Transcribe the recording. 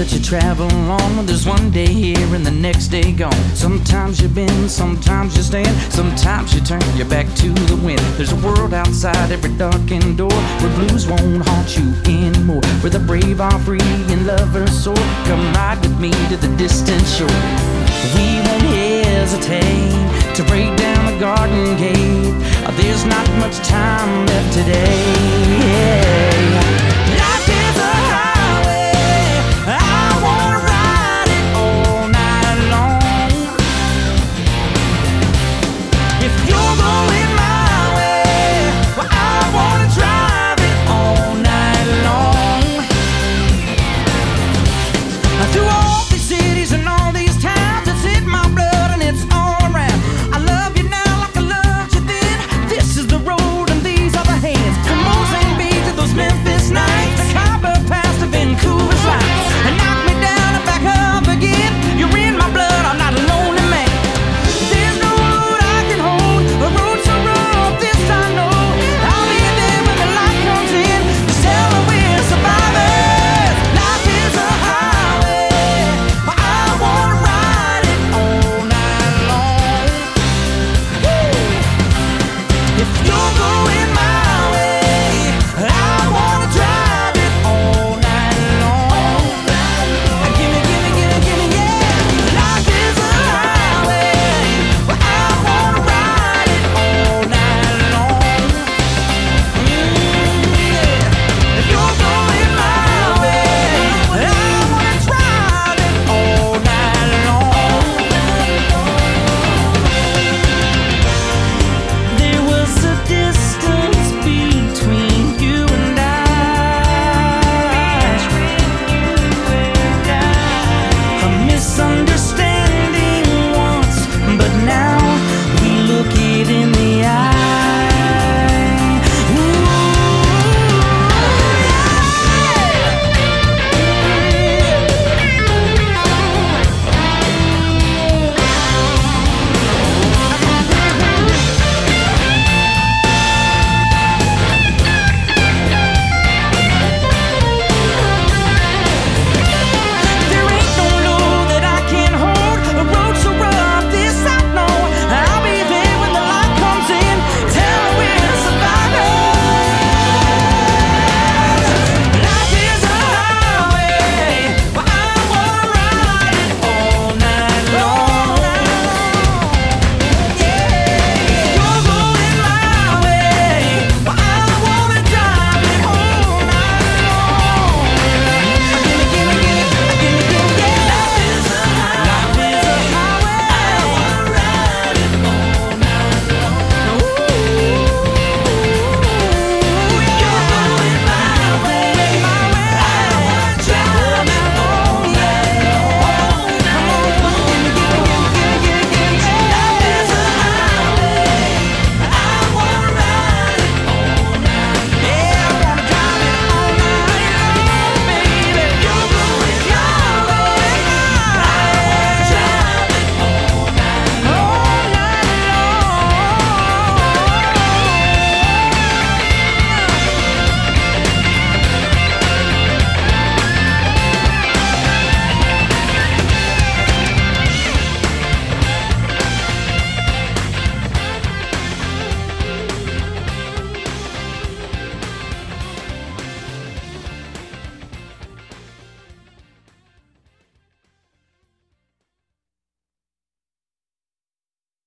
that you travel along. There's one day here and the next day gone. Sometimes you bend, sometimes you stand, sometimes you turn your back to the wind. There's a world outside every darkened door where blues won't haunt you anymore, where the brave are free and lovers soar. Come ride with me to the distant shore. We won't hesitate to break down the garden gate. There's not much time left today. Yeah.